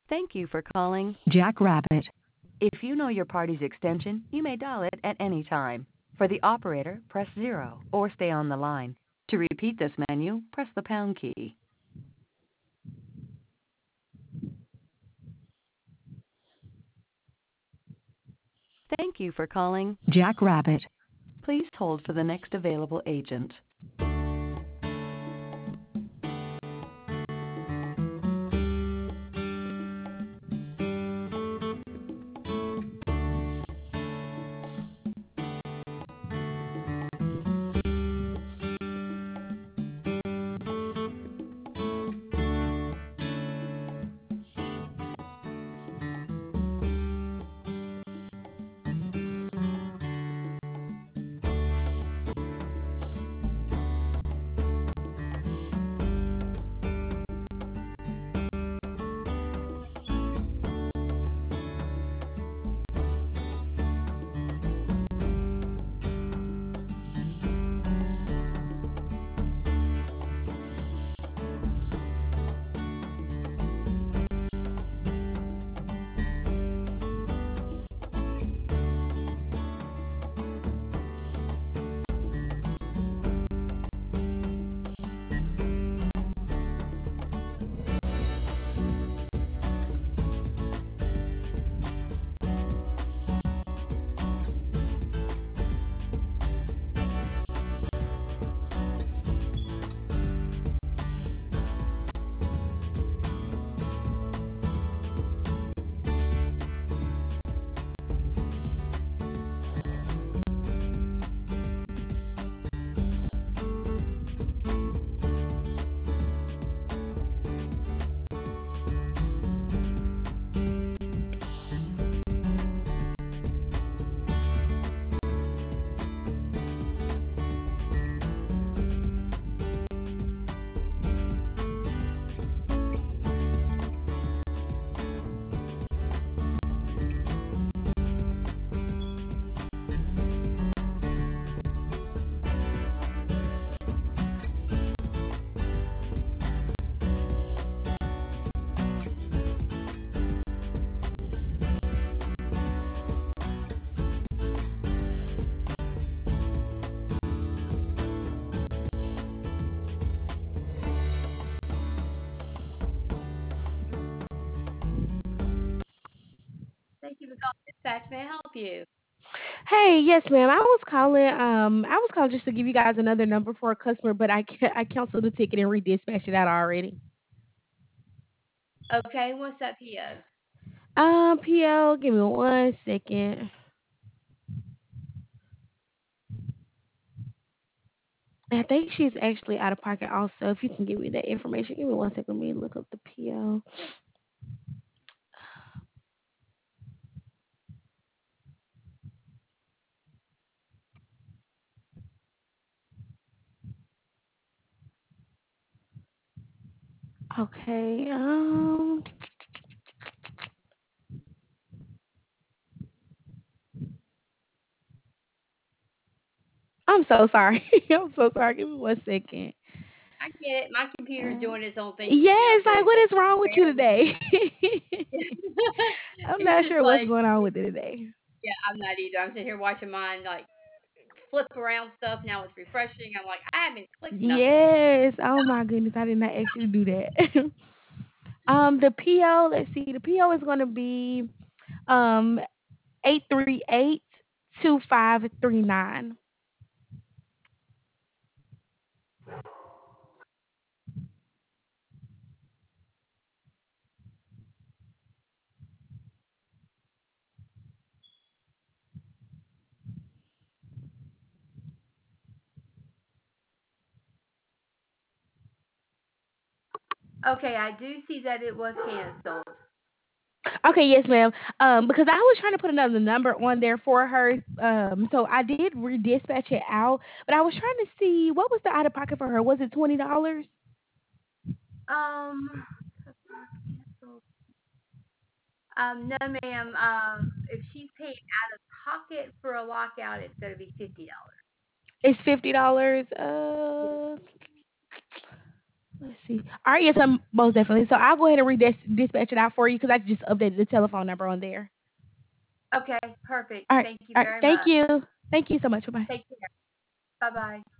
Thank you for calling. Jackrabbit. If you know your party's extension, you may dial it at any time. For the operator, press 0 or stay on the line. To repeat this menu, press the pound key. Thank you for calling. Jackrabbit. Please hold for the next available agent. Thank you for calling dispatch. May I help you? Hey, yes, ma'am. I was calling just to give you guys another number for a customer, but I canceled the ticket and redispatched it out already. Okay, what's that PO? PL, give me 1 second. I think she's actually out of pocket also. If you can give me that information, give me 1 second. Let me look up the PL. Okay. I'm so sorry. I'm so sorry. Give me 1 second. I get it. My computer's doing its own thing just now Yes, like too, what so is wrong with you bear with today? me. I'm It's not just sure what's like, going on with it today. yeah, I'm not either. I'm sitting here watching mine like flip around stuff. Now it's refreshing. I'm like, I haven't clicked nothing. Yes. Oh my goodness, I did not actually do that. The PO, let's see, the PO is gonna be 838-2539. Okay, I do see that it was canceled. Okay, yes, ma'am. Because I was trying to put another number on there for her. So I did redispatch it out, but I was trying to see what was the out of pocket for her. Was it $20? Um, canceled. No, ma'am. If she's paying out of pocket for a lockout, it's going to be $50. It's $50. Let's see. All right, yes, I'm most definitely. So I'll go ahead and dispatch it out for you because I just updated the telephone number on there. Okay, perfect. All right, Thank you all right. very Thank much. you. Thank you so much. Bye bye. Take care. Bye bye.